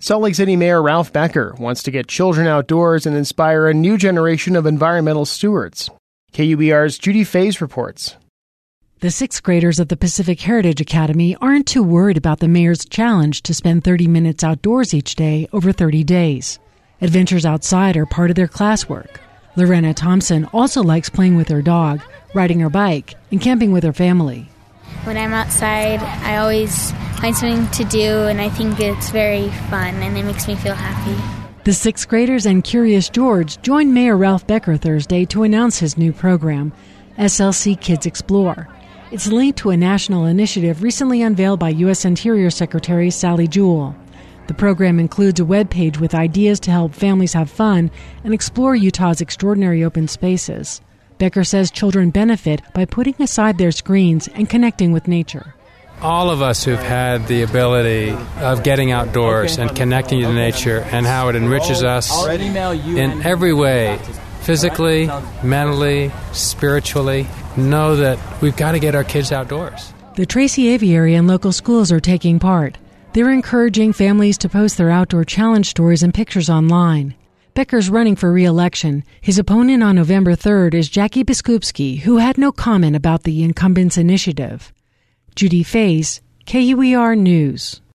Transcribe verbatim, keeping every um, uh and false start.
Salt Lake City Mayor Ralph Becker wants to get children outdoors and inspire a new generation of environmental stewards. K U E R's Judy Faze reports. The sixth graders of the Pacific Heritage Academy aren't too worried about the mayor's challenge to spend thirty minutes outdoors each day over thirty days. Adventures outside are part of their classwork. Lorena Thompson also likes playing with her dog, riding her bike, and camping with her family. When I'm outside, I always find something to do, and I think it's very fun, and it makes me feel happy. The sixth graders and Curious George joined Mayor Ralph Becker Thursday to announce his new program, S L C Kids Explore. It's linked to a national initiative recently unveiled by U S Interior Secretary Sally Jewell. The program includes a webpage with ideas to help families have fun and explore Utah's extraordinary open spaces. Becker says children benefit by putting aside their screens and connecting with nature. All of us who've had the ability of getting outdoors and connecting to nature and how it enriches us in every way, physically, mentally, spiritually, know that we've got to get our kids outdoors. The Tracy Aviary and local schools are taking part. They're encouraging families to post their outdoor challenge stories and pictures online. Becker's running for re-election. His opponent on November third is Jackie Biskupski, who had no comment about the incumbent's initiative. Judy Faze, K U E R News.